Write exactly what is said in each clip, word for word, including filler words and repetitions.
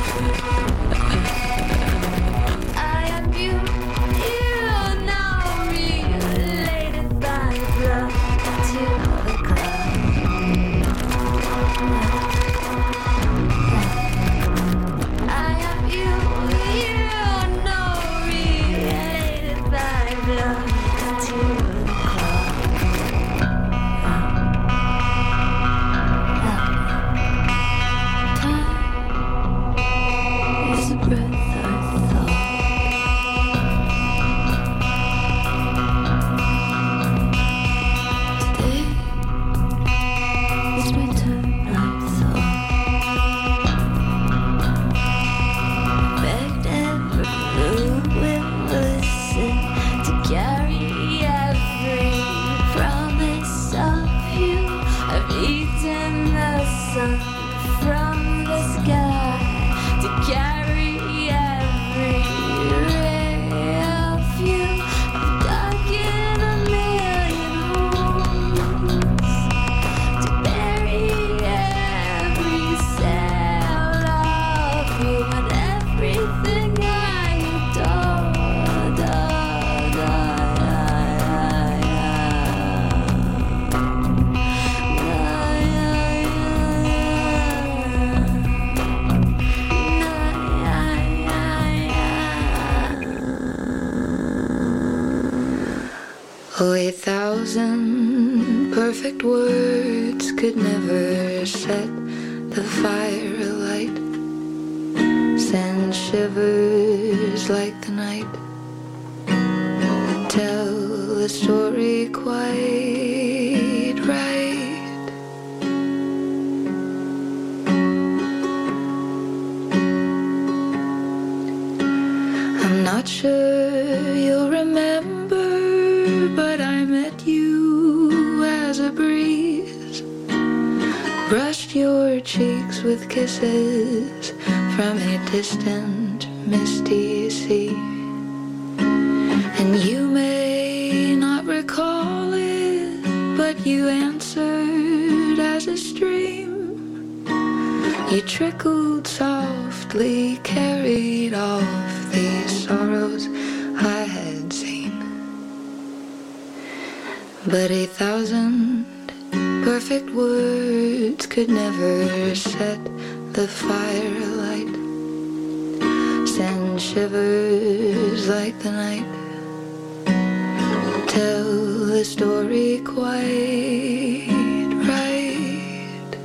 Oh, a thousand perfect words could never set the fire alight, send shivers like the night, tell the story quite right. I'm not sure you'll remember, but I met you as a breeze, brushed your cheeks with kisses from a distant misty sea. And you may not recall it, but you answered as a stream. You trickled softly, carried off these sorrows I had seen. But a thousand perfect words could never set the fire alight, send shivers like the night, tell the story quite right.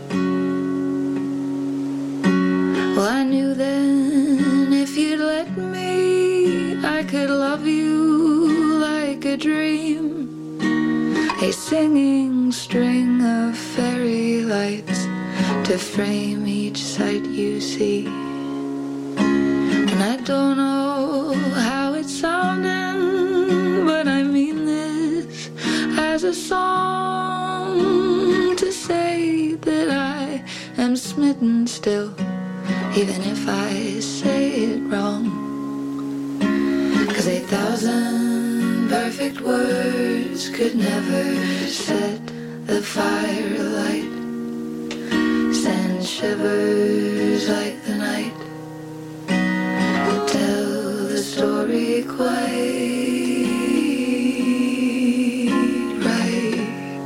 Well, I knew then if you'd let me, I could love you like a dream, a singing string of fairy lights to frame each sight you see. And I don't know how it's sounding, but I mean this as a song, to say that I am smitten still, even if I say it wrong. 'Cause a thousand perfect words could never set the fire alight, send shivers like the night, tell the story quite right.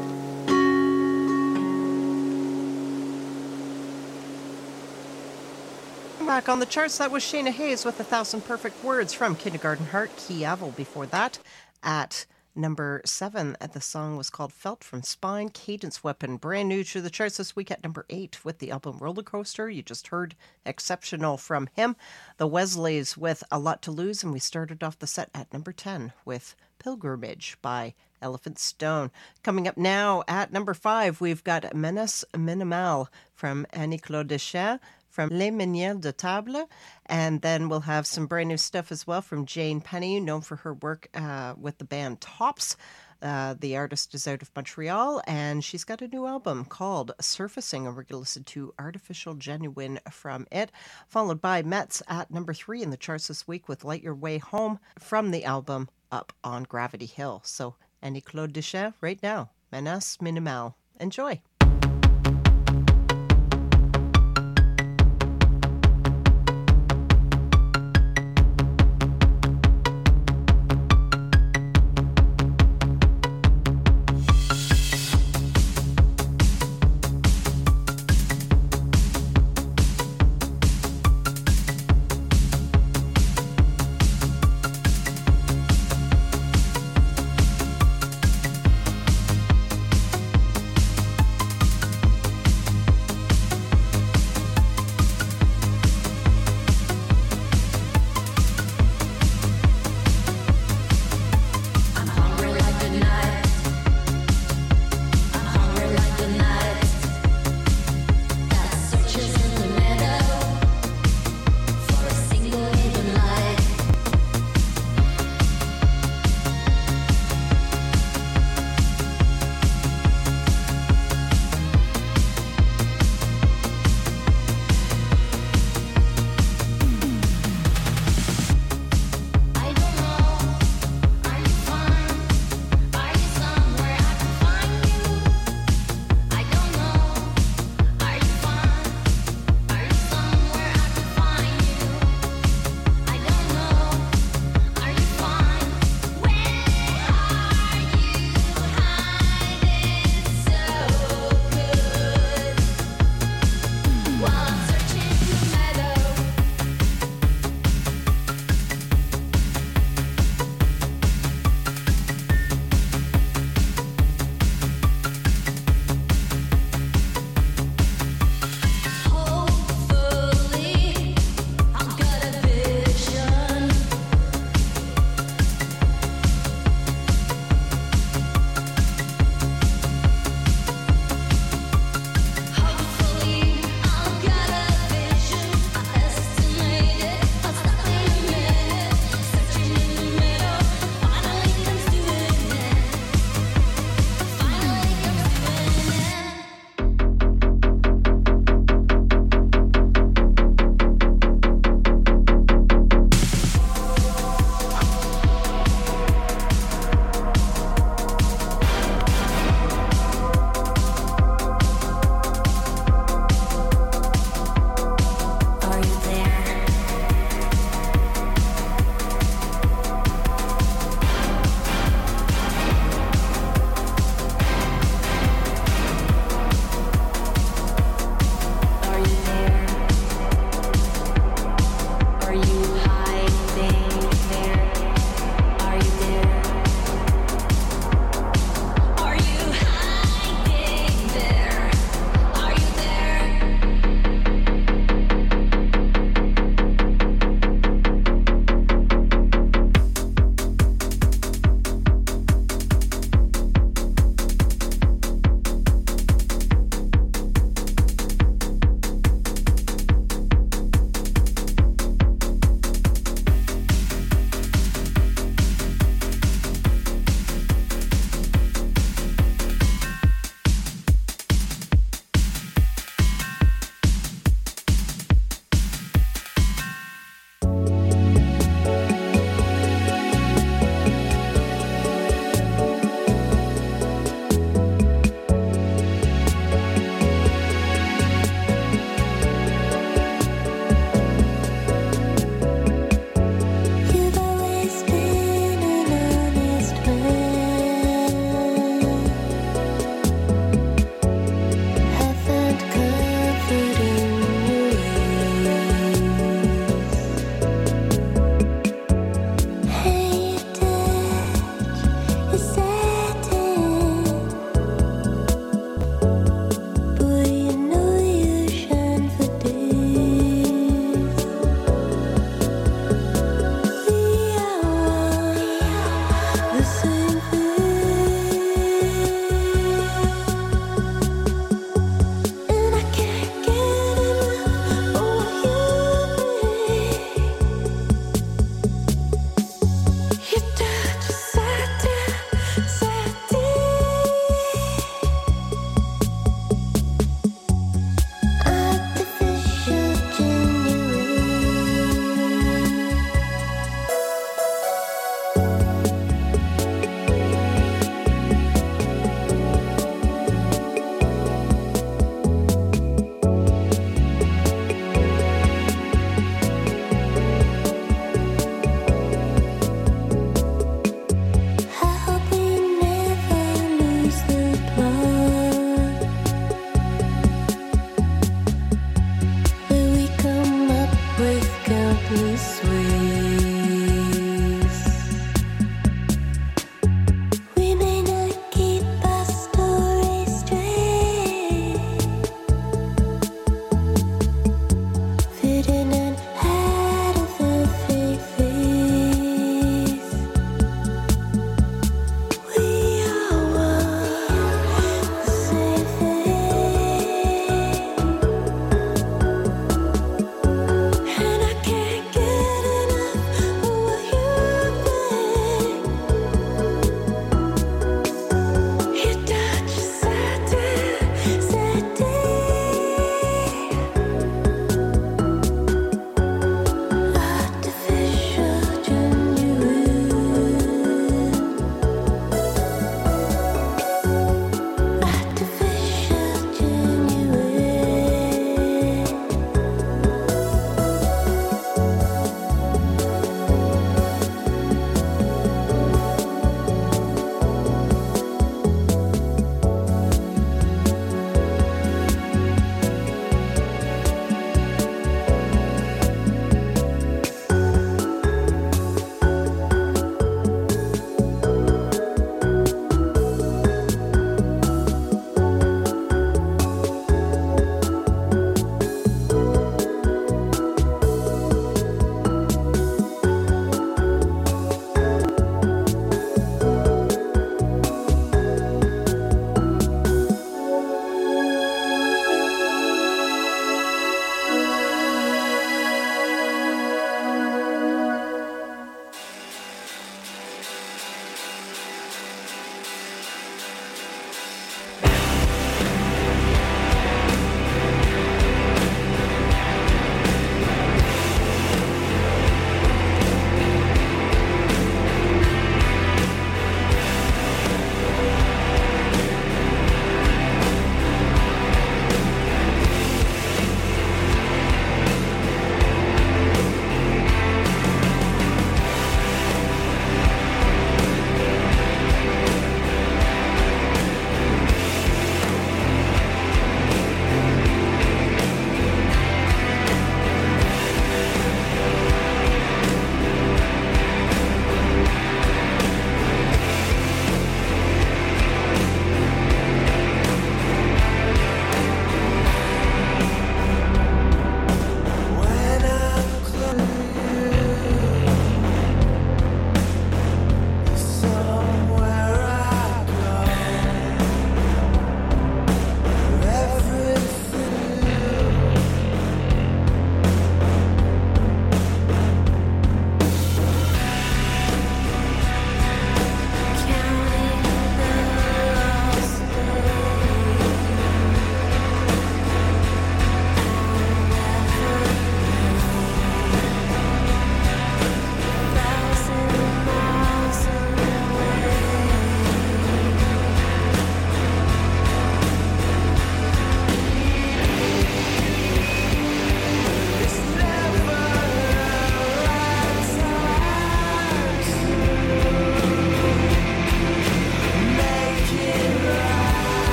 Back on the charts, that was Shayna Hayes with A Thousand Perfect Words from Kindergarten Heart. Kievel before that at number seven. The song was called Felt from Spine. Cadence Weapon, brand new to the charts this week at number eight with the album Roller Coaster. You just heard Exceptional from him. The Wesleys with A Lot to Lose, and we started off the set at number ten with Pilgrimage by Elephant Stone. Coming up now at number five, we've got Menace Minimal from Annie-Claude Deschamps from Les Manières de Table, and then we'll have some brand new stuff as well from Jane Penny, known for her work uh, with the band Tops. Uh, the artist is out of Montreal, and she's got a new album called Surfacing, and we're going to listen to Artificial Genuine from it, followed by Metz at number three in the charts this week with Light Your Way Home from the album Up on Gravity Hill. So Annie-Claude Deschamps right now, Menace Minimal. Enjoy.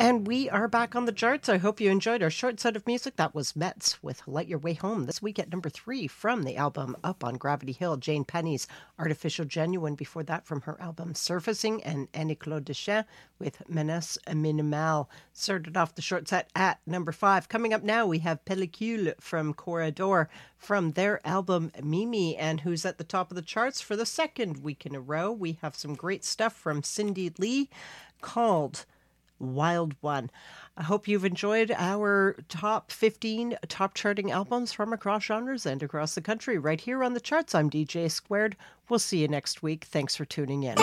And we are back on the charts. I hope you enjoyed our short set of music. That was Metz with Light Your Way Home. This week at number three from the album Up on Gravity Hill, Jane Penny's Artificial Genuine. Before that, from her album Surfacing, and Annie-Claude Deschamps with Menace Minimal. Started off the short set at number five. Coming up now, we have Pellicule from Corridor from their album Mimi, and who's at the top of the charts for the second week in a row. We have some great stuff from Cindy Lee called Wild One. I hope you've enjoyed our top fifteen top charting albums from across genres and across the country right here on the charts. I'm D J Squared. We'll see you next week. Thanks for tuning in.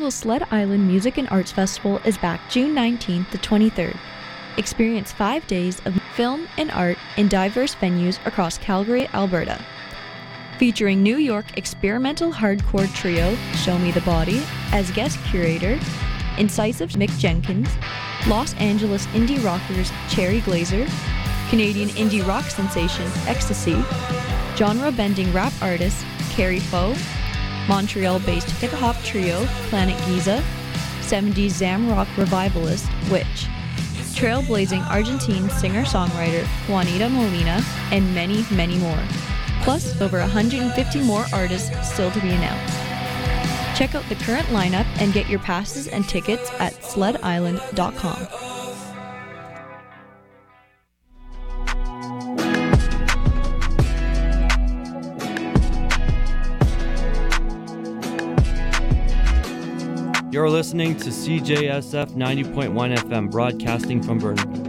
annual Sled Island Music and Arts Festival is back June nineteenth to twenty-third. Experience five days of film and art in diverse venues across Calgary, Alberta. Featuring New York experimental hardcore trio Show Me the Body as guest curator, incisive Mick Jenkins, Los Angeles indie rockers Cherry Glazer, Canadian indie rock sensation Ecstasy, genre-bending rap artist Carrie Foe, Montreal-based hip-hop trio Planet Giza, seventies Zam rock revivalist Witch, trailblazing Argentine singer-songwriter Juanita Molina, and many, many more. Plus, over one hundred fifty more artists still to be announced. Check out the current lineup and get your passes and tickets at sled island dot com. You're listening to C J S F ninety point one F M, broadcasting from Burnaby.